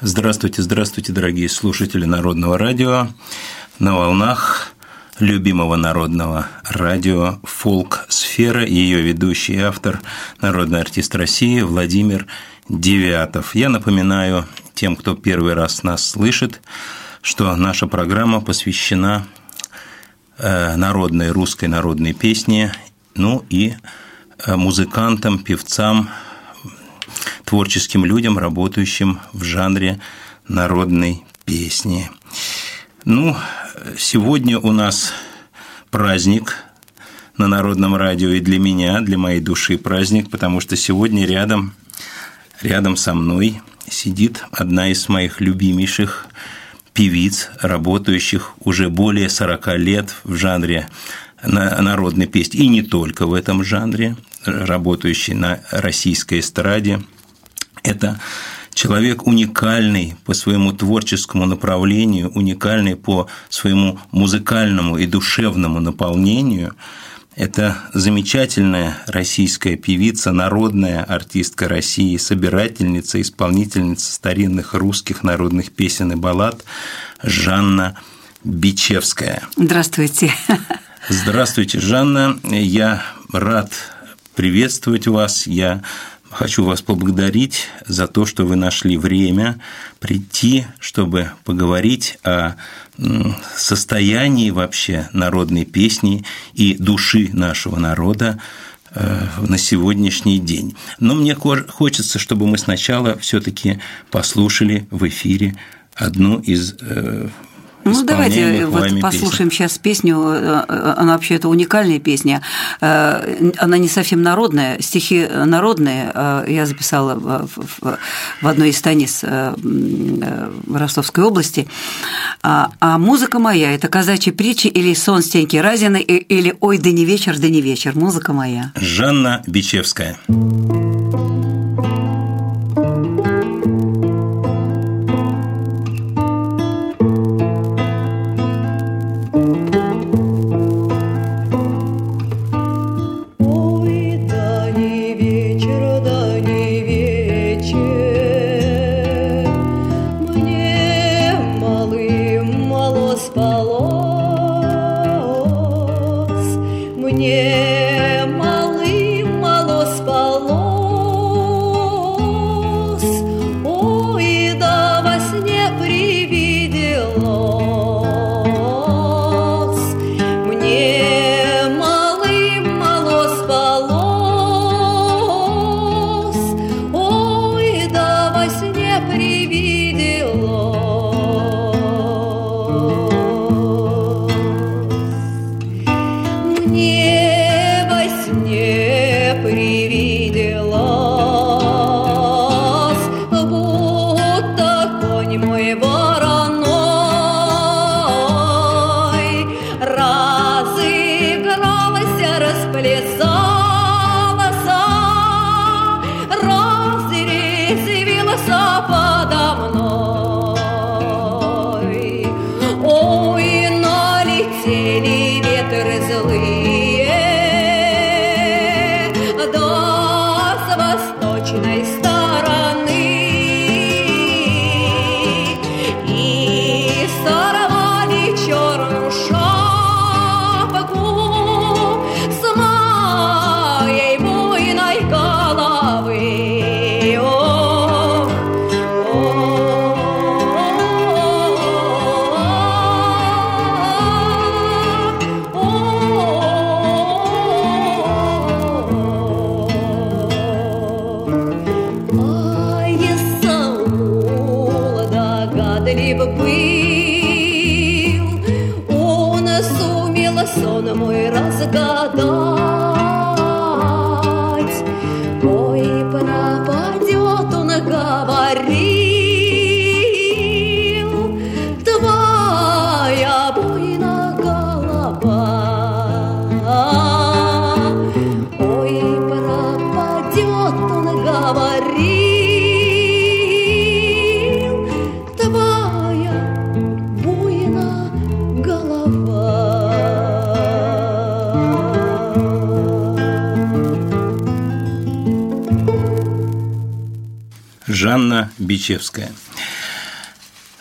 Здравствуйте, здравствуйте, дорогие слушатели Народного радио. На волнах любимого народного радио «Фолк-сфера» и ее ведущий и автор, народный артист России Владимир Девятов. Я напоминаю тем, кто первый раз нас слышит, что наша программа посвящена народной русской народной песне, ну и музыкантам, певцам, творческим людям, работающим в жанре народной песни. Сегодня у нас праздник на Народном радио, и для меня, для моей души праздник, потому что сегодня рядом со мной сидит одна из моих любимейших певиц, работающих уже более 40 лет в жанре народной песни, и не только в этом жанре, работающий на российской эстраде. Это человек уникальный по своему творческому направлению, уникальный по своему музыкальному и душевному наполнению. Это замечательная российская певица, народная артистка России, собирательница, исполнительница старинных русских народных песен и баллад Жанна Бичевская. Здравствуйте. Здравствуйте, Жанна. Я рад приветствовать вас. Я хочу вас поблагодарить за то, что вы нашли время прийти, чтобы поговорить о состоянии вообще народной песни и души нашего народа на сегодняшний день. Но мне хочется, чтобы мы сначала все-таки послушали в эфире одну из давайте послушаем песен. Сейчас песню. Она вообще это уникальная песня. Она не совсем народная, стихи народные. Я записала в одной из станиц в Ростовской области. А музыка моя – это казачьи притчи или сон Стеньки Разина, или «Ой, да не вечер, да не вечер». Музыка моя. Жанна Бичевская. Жанна Бичевская.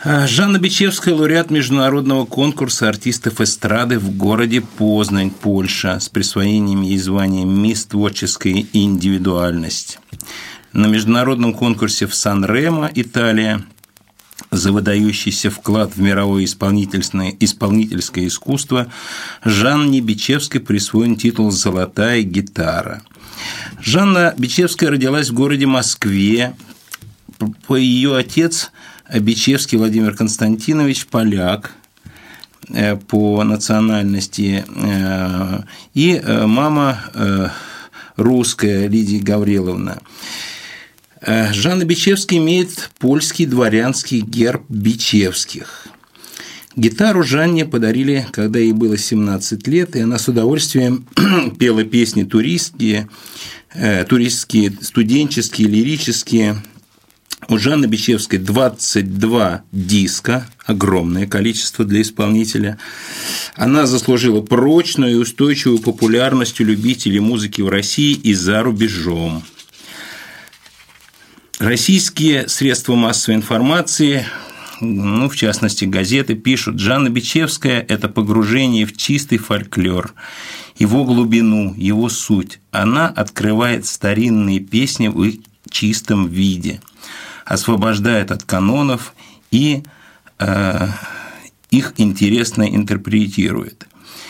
Жанна Бичевская – лауреат международного конкурса артистов эстрады в городе Познань, Польша, с присвоением ей звания «Мисс Творческая индивидуальность». На международном конкурсе в Сан-Ремо, Италия, за выдающийся вклад в мировое исполнительское искусство Жанне Бичевской присвоен титул «Золотая гитара». Жанна Бичевская родилась в городе Москве. Ее отец Бичевский Владимир Константинович, поляк по национальности, и мама русская Лидия Гавриловна. Жанна Бичевская имеет польский дворянский герб Бичевских. Гитару Жанне подарили, когда ей было 17 лет, и она с удовольствием пела песни туристские, студенческие, лирические. У Жанны Бичевской 22 диска, огромное количество для исполнителя. Она заслужила прочную и устойчивую популярность у любителей музыки в России и за рубежом. Российские средства массовой информации, в частности, газеты, пишут: Жанна Бичевская – это погружение в чистый фольклор, его глубину, его суть. Она открывает старинные песни в их чистом виде, освобождает от канонов и их интересно интерпретирует.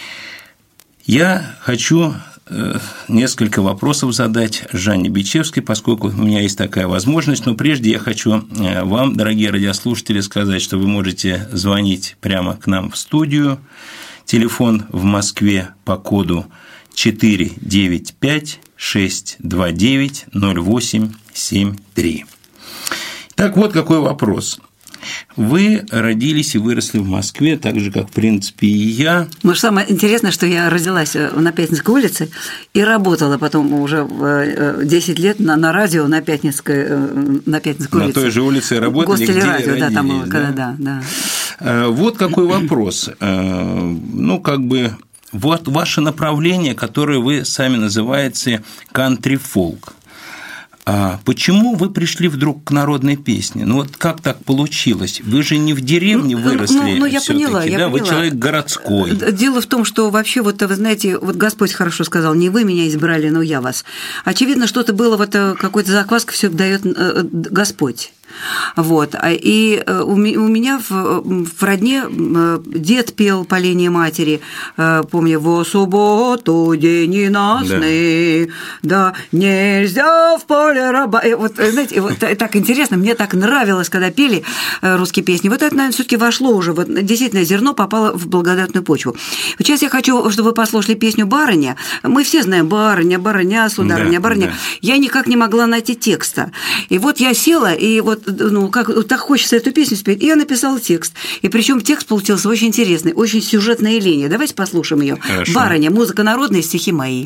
Я хочу несколько вопросов задать Жанне Бичевской, поскольку у меня есть такая возможность, но прежде я хочу вам, дорогие радиослушатели, сказать, что вы можете звонить прямо к нам в студию. Телефон в Москве по коду 495-629-0873. Так вот, какой вопрос. Вы родились и выросли в Москве, так же, как, в принципе, и я. Может, самое интересное, что я родилась на Пятницкой улице и работала потом уже 10 лет на радио на Пятницкой улице. На той же улице работали, где Гостелерадио, родились, да, там было, да? Да. Вот какой вопрос. Вот ваше направление, которое вы сами называете кантри-фолк. Почему вы пришли вдруг к народной песне? Вот как так получилось? Вы же не в деревне выросли, я поняла. Вы человек городской. Дело в том, что вообще, вы знаете, Господь хорошо сказал: не вы меня избрали, но я вас. Очевидно, что-то было, какой-то закваска все дает Господь. Вот. И у меня в родне дед пел «Поленье матери», помню: «Во субботу день ненастный, да, нельзя в поле раба». Вот, знаете, так интересно, мне так нравилось, когда пели русские песни. Вот это, наверное, все-таки вошло уже, действительно, зерно попало в благодатную почву. Вот сейчас я хочу, чтобы вы послушали песню «Барыня». Мы все знаем: барыня, барыня, сударыня, барыня. Да. Я никак не могла найти текста. И вот я села, и так хочется эту песню спеть, и я написала текст. И причем текст получился очень интересный, очень сюжетная линия. Давайте послушаем ее. Хорошо. «Барыня», музыка народная, стихи мои.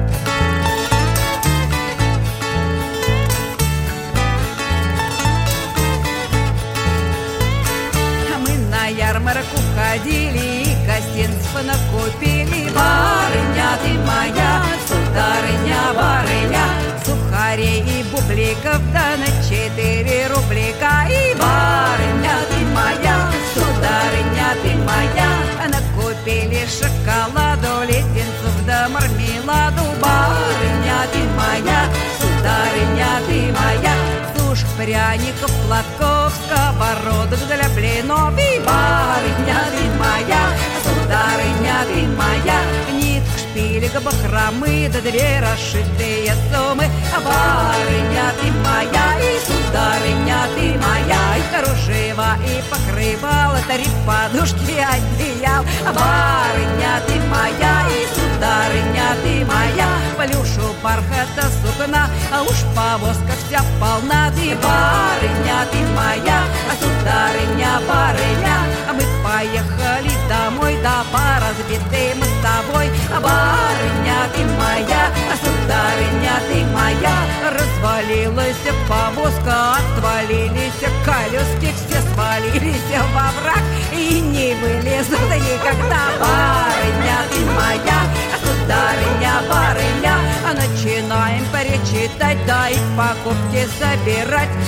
Мы на ярмарку ходили и гостинцев накупили. Барыня ты моя, сударыня, барыня, сухарей и бубликов да на 4 рублика. И барыня ты моя, сударыня ты моя, накупили шоколаду, леденцев да мармеладу. Барыня ты моя, сударыня ты моя, сушек, пряников, платков, сковородок для блинов. И барыня ты моя, сударыня ты моя, нитка, шпилек, бахромы, да 2 расшитые суммы. Барыня ты моя, и сударыня ты моя, и кружева, и покрывала, 3 подушки, одеял. Барыня ты моя, и сударыня ты моя, плюшу, бархата, сукна, а уж повозка вся полна. Ты барыня ты моя, сударыня, барыня, мы поехали домой, да по разбитым с тобой. Барыня ты моя, сударыня ты моя, развалилась повозка, отвалились колески, все свалились во враг и не вылезут никогда. Барыня ты моя, сударыня, барыня, начинаем перечитать, да и покупки собирать.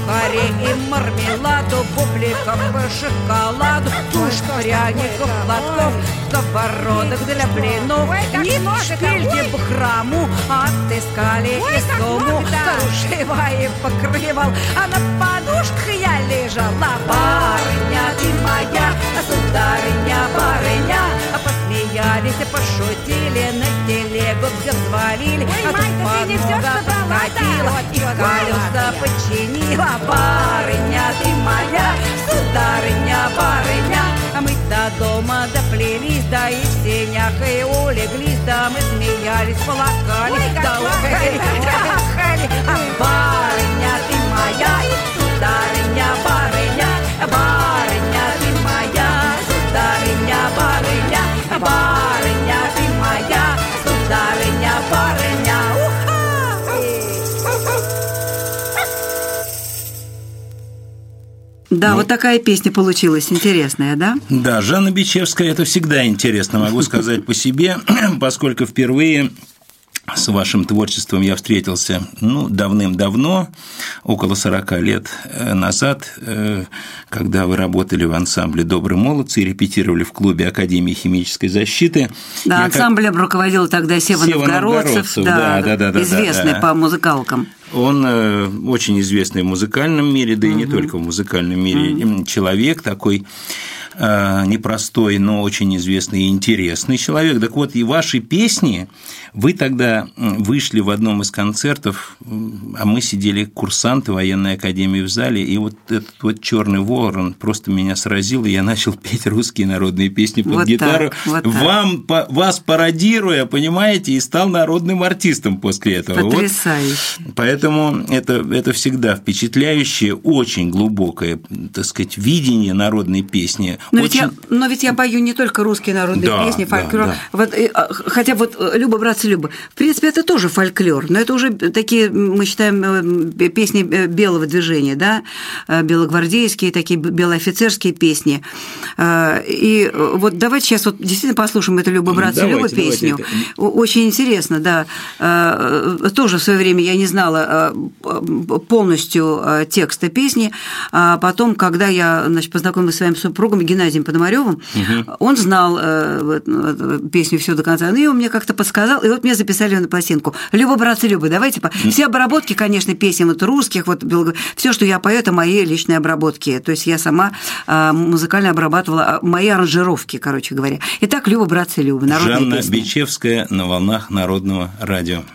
сухарей и мармеладу, бубликов и шоколаду, туш, пряников, платков, сковородок для блинов. Ни шпильки в храму отыскали и сумму, кружева и покрывал, а на подушках я лежала. Барыня ты моя, сударыня, барыня, посмеялись и пошутили, на телегу все взвалили, а тут подмога подходила и колеса починила. Барыня ты моя, сударыня, барыня, а мы до дома доплелись, да и в сенях и улеглись, да мы смеялись, плакали, да ухали, ахали. А барыня ты моя, сударыня, барыня, барыня ты моя, сударыня, барыня, барыня ты моя, сударыня, барыня. Да, вот такая песня получилась интересная, да? Да, Жанна Бичевская – это всегда интересно, могу сказать по себе, поскольку впервые с вашим творчеством я встретился, давным-давно, около 40 лет назад, когда вы работали в ансамбле «Добрые молодцы» и репетировали в клубе Академии химической защиты. Да, ансамблем руководил тогда Сева Новгородцев, известный по музыкалкам. Он очень известный в музыкальном мире, да и не только в музыкальном мире, человек такой непростой, но очень известный и интересный человек. Так вот, и ваши песни, вы тогда вышли в одном из концертов, а мы сидели, курсанты военной академии, в зале, и вот этот вот «Черный ворон» просто меня сразил, и я начал петь русские народные песни под вот гитару, так. Вас пародируя, понимаете, и стал народным артистом после этого. Потрясающе. Вот. Поэтому это всегда впечатляющее, очень глубокое, так сказать, видение народной песни. Но ведь я пою не только русские народные песни, фольклор. Да. Вот, хотя вот «Люба, братцы, Люба», в принципе, это тоже фольклор, но это уже такие, мы считаем, песни белого движения, да, белогвардейские, такие белоофицерские песни. И вот давайте сейчас вот действительно послушаем эту «Люба, братцы, Люба» песню. Очень интересно, да. Тоже в свое время я не знала полностью текста песни, а потом, когда я, познакомилась с своим супругом Геннадием Пономарёвым, он знал песню всю до конца, и он мне как-то подсказал, и вот мне записали на пластинку. «Люба, братцы, Люба», давайте. Все обработки, конечно, песен вот русских, вот все, что я пою, это мои личные обработки. То есть я сама музыкально обрабатывала мои аранжировки, короче говоря. Итак, «Люба, братцы, Люба», народная Жанна песня. Бичевская на волнах Народного радио.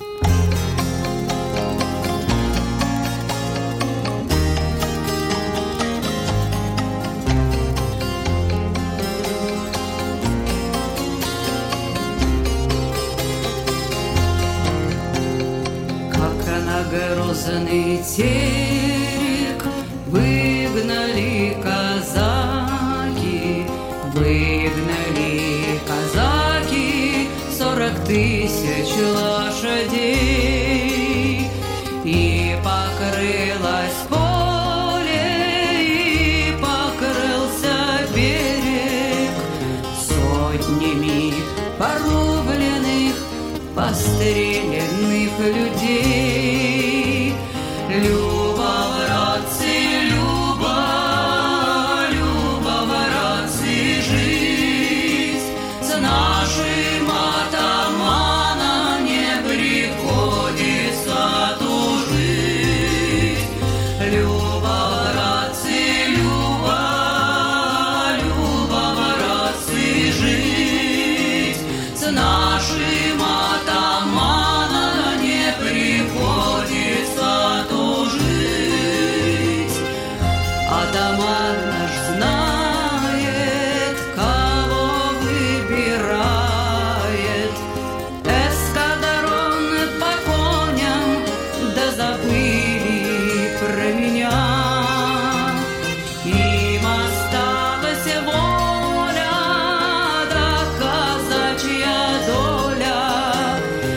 Грозный терек выгнали казаки, 40 тысяч лошадей, и покрылось поле, и покрылся берег сотнями порубленных, постреленных людей. Люба, братцы, Люба, Люба, братцы, жизнь с нашим атаманом не приходится тужить. Люба, братцы, Люба, Люба, братцы, жизнь с нашим атаманом не приходится тужить. Атаман наш знает, кого выбирает. Эскадрон по коням, да забыли про меня. Им осталась воля, да казачья доля,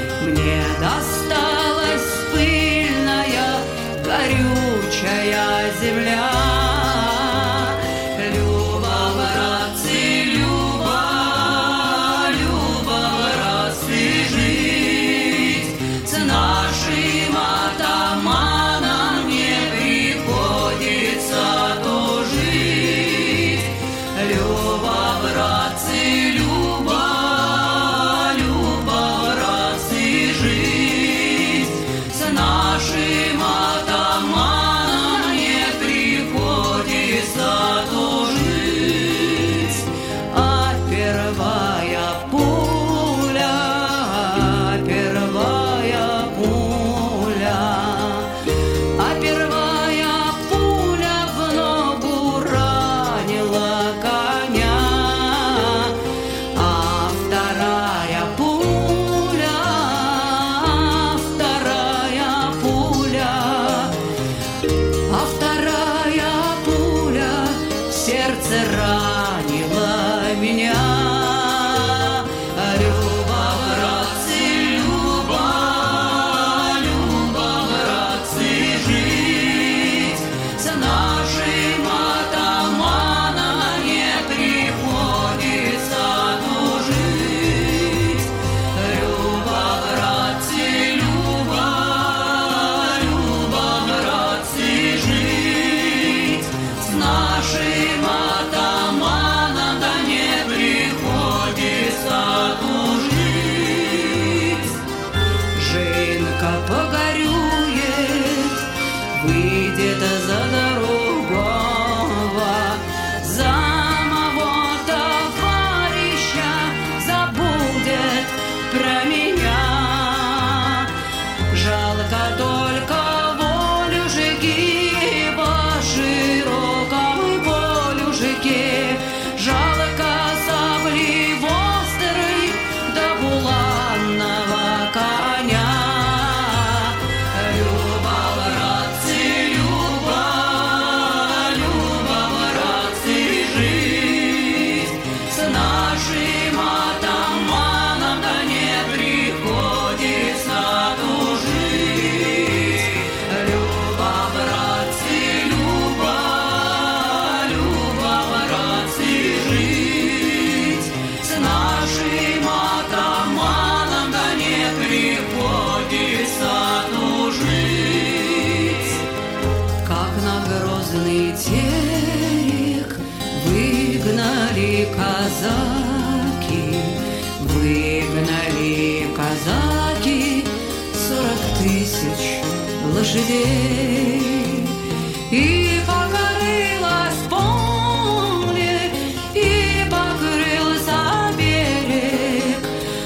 терек выгнали казаки, выгнали казаки 40 тысяч лошадей. И покорилось поле, и покрылся берег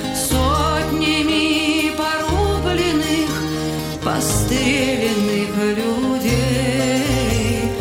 сотнями порубленных, постреленных людей.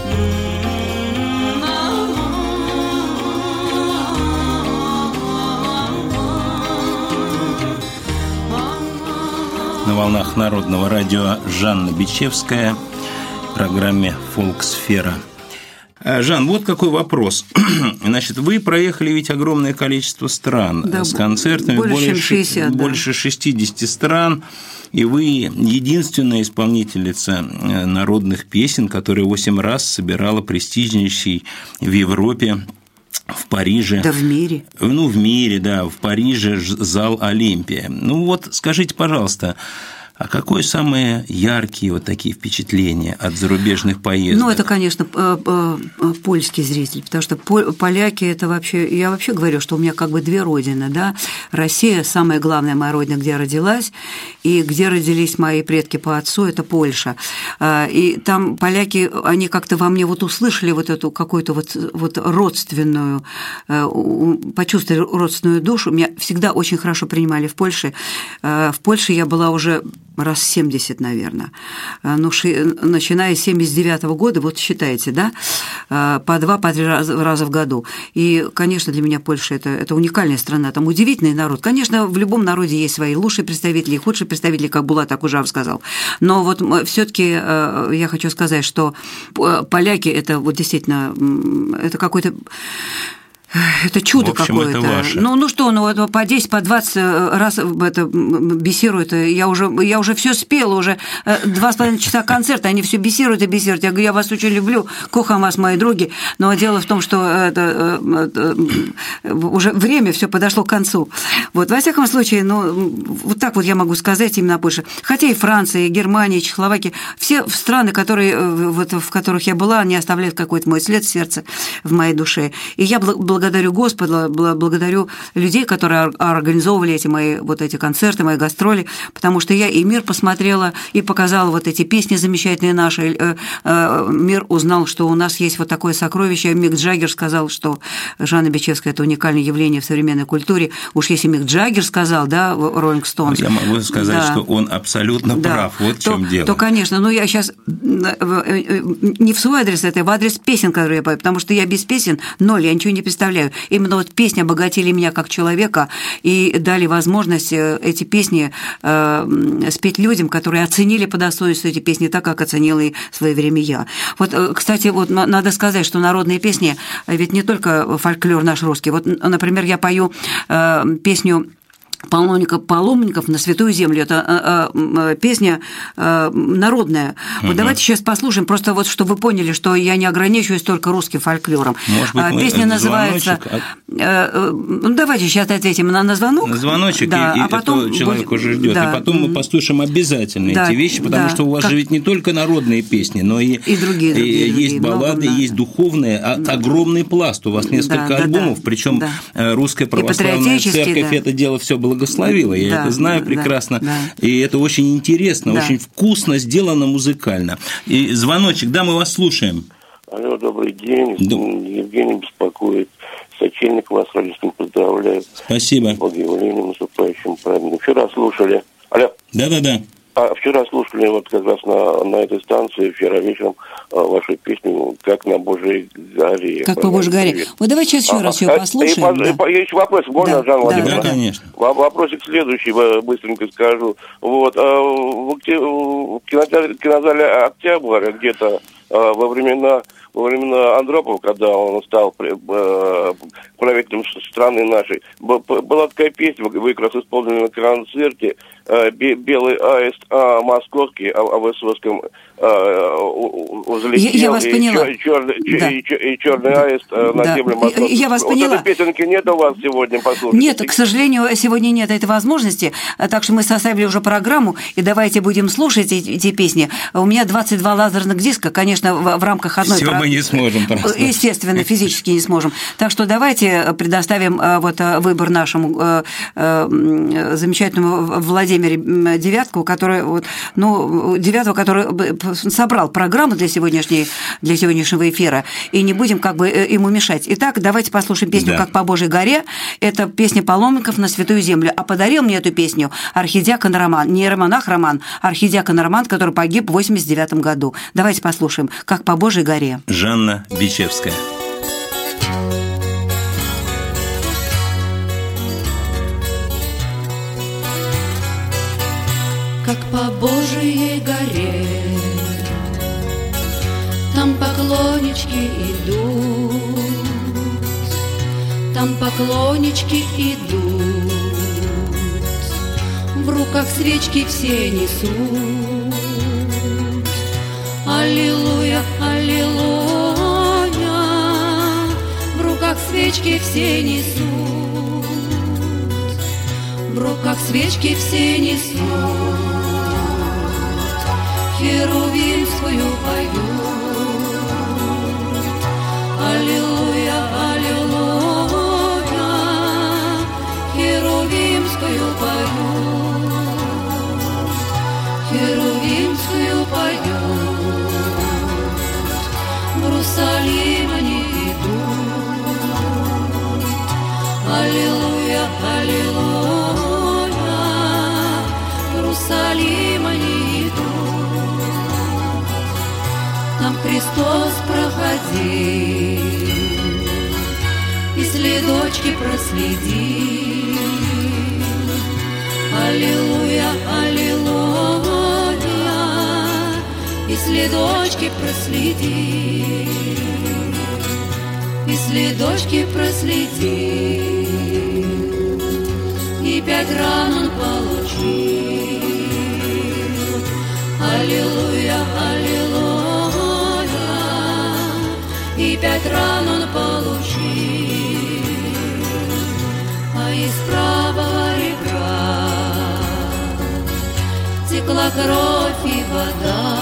На волнах Народного радио Жанна Бичевская в программе «Фолксфера». Жан, вот какой вопрос. Значит, вы проехали ведь огромное количество стран, да, с концертами, больше 60 стран, и вы единственная исполнительница народных песен, которая 8 раз собирала престижнейший в Европе, в Париже. Да в мире. Ну, в мире, да, в Париже зал Олимпия. Ну вот, скажите, пожалуйста, а какие самые яркие вот такие впечатления от зарубежных поездок? Ну, это, конечно, польский зритель, потому что поляки – это вообще… Я вообще говорю, что у меня как бы две родины, да. Россия – самая главная моя родина, где я родилась, и где родились мои предки по отцу – это Польша. И там поляки, они как-то во мне вот услышали вот эту какую-то вот родственную, почувствовали родственную душу. Меня всегда очень хорошо принимали в Польше. В Польше я была уже раз 70, наверное. Ну, начиная с 79-го года, вот считайте, да, по 2-3 раза в году. И, конечно, для меня Польша – это уникальная страна, там удивительный народ. Конечно, в любом народе есть свои лучшие представители и худшие представители, как Булат Акужав сказал. Но вот все-таки я хочу сказать, что поляки – это вот действительно, это какой-то… Это чудо какое-то. Ну что, по 10, по 20 раз это бесируют. Я уже все спела, уже 2,5 часа концерта, они все бесируют и бесируют. Я говорю, я вас очень люблю, кохам вас, мои други, но дело в том, что уже время все подошло к концу. Вот, во всяком случае, вот так вот я могу сказать именно о Польше. Хотя и Франция, и Германия, и Чехословакия, все страны, в которых я была, они оставляют какой-то мой след в сердце, в моей душе. И я благодарю Господа, благодарю людей, которые организовывали эти концерты, мои гастроли, потому что я и мир посмотрела, и показала вот эти песни замечательные наши. Мир узнал, что у нас есть вот такое сокровище. Мик Джаггер сказал, что Жанна Бичевская – это уникальное явление в современной культуре. Уж если Мик Джаггер сказал, да, Rolling Stones. Я могу сказать, да, что он абсолютно прав. Вот в чем дело. То, конечно, я сейчас не в свой адрес, это в адрес песен, которые я пою, потому что я без песен ноль, я ничего не представляю. Именно вот песни обогатили меня как человека и дали возможность эти песни спеть людям, которые оценили по достоинству эти песни так, как оценила и в свое время я. Вот, кстати, вот надо сказать, что народные песни ведь не только фольклор наш русский. Вот, например, я пою песню паломников на Святую Землю. Это песня народная. Вот давайте сейчас послушаем, просто вот, чтобы вы поняли, что я не ограничиваюсь только русским фольклором. Может быть, песня называется… давайте сейчас ответим на звонок. На звоночек, да, и потом человек уже ждет. Да. И потом мы послушаем обязательно эти вещи, потому что у вас же ведь не только народные песни, но и другие, есть баллады, есть духовные, огромный пласт. У вас несколько альбомов, причем Русская Православная Церковь это дело все благословила, я это знаю прекрасно, и это очень интересно, очень вкусно сделано музыкально. И звоночек, да, мы вас слушаем. Алло, добрый день, Евгений беспокоит, Сочельник вас родительным поздравляю. Спасибо. С благословением, наступающим праздником. Вчера слушали, Да-да-да. Вчера слушали вот как раз на этой станции, вчера вечером, вашу песню «Как на Божьей горе». «Как по Божьей горе». Вот давайте сейчас еще раз ее послушаем. Есть вопрос, можно, Жанна Владимировна? Да, конечно. Вопросик следующий, быстренько скажу. Вот, в кинозале «Октябрь» где-то во времена Андропова, когда он стал правителем страны нашей, была такая песня, вы как раз исполнили на концерте, «Белый аист московский, о Высоцком взлетел». Я вас поняла. И черный аист на землю московскую. Я вас поняла. Вот этой песенки нет у вас сегодня, послушайте. Нет, к сожалению, сегодня нет этой возможности, так что мы составили уже программу, и давайте будем слушать эти песни. У меня 22 лазерных диска, конечно, конечно, в рамках одной... Все мы не сможем просто. Естественно, физически не сможем. Так что давайте предоставим вот выбор нашему замечательному Владимиру Девяткову, который, Девятого, который собрал программу для сегодняшнего эфира, и не будем как бы ему мешать. Итак, давайте послушаем песню «Как по Божьей горе». Это песня паломников на Святую Землю. А подарил мне эту песню архидиакон Роман. Не романах Роман, а архидиакон Роман, который погиб в 89 году. Давайте послушаем «Как по Божьей горе». Жанна Бичевская. Как по Божьей горе, там поклоннички идут, там поклоннички идут, в руках свечки все несут. Аллилуйя, аллилуйя, в руках свечки все несут, в руках свечки все несут. Херувимскую поют. Аллилуйя, аллилуйя, Херувимскую поют, Херувимскую поют. В Иерусалим они идут. Аллилуйя, аллилуйя, в Иерусалим они идут. Там Христос проходил и следочки проследил. Аллилуйя, аллилуйя, и следочки проследил, и следочки проследил, и 5 ран он получил. Аллилуйя, аллилуйя, и 5 ран он получил, а из правого ребра текла кровь и вода.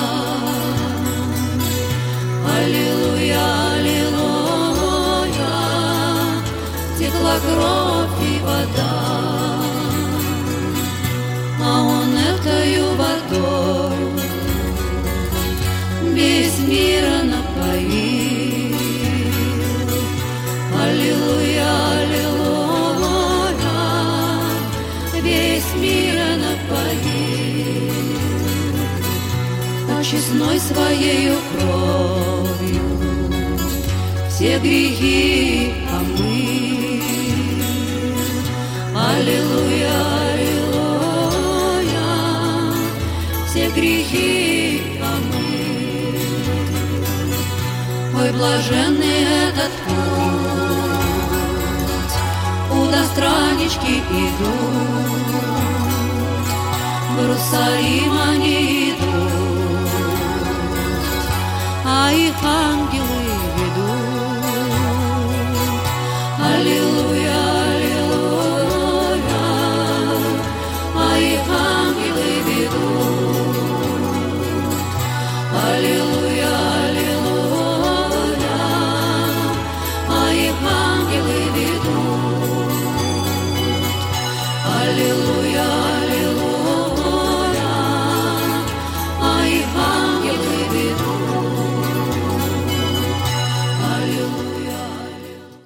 Аллилуйя, аллилуйя, текла кровь и вода, а он этою водой весь мир напоил. Аллилуйя, аллилуйя, весь мир напоил. Очистной своею кровью все грехи омыл. Аллилуйя, аллилуйя, все грехи омыл. Ой, блаженный этот путь, куда странички идут, в Иерусалим они идут, а их ангел